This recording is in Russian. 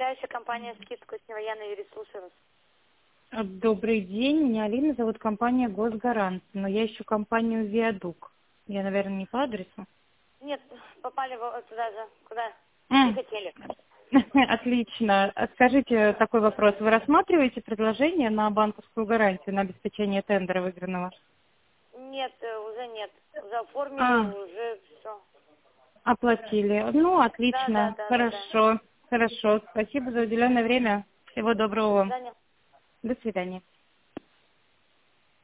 управляющая компания «Скидку» с военной юрист, слушаю вас. Добрый день, меня Алина зовут, компания «Госгарант», но я ищу компанию «Виадук». Я, наверное, не по адресу? Нет, попали вот туда же, куда не хотели. Отлично. Скажите такой вопрос. Вы рассматриваете предложение на банковскую гарантию на обеспечение тендера выигранного? Нет, уже нет. Уже оформили, уже все. Оплатили. Ну, отлично. Да. Хорошо. Хорошо. Спасибо за уделенное время. Всего доброго До вам. свидания. До свидания.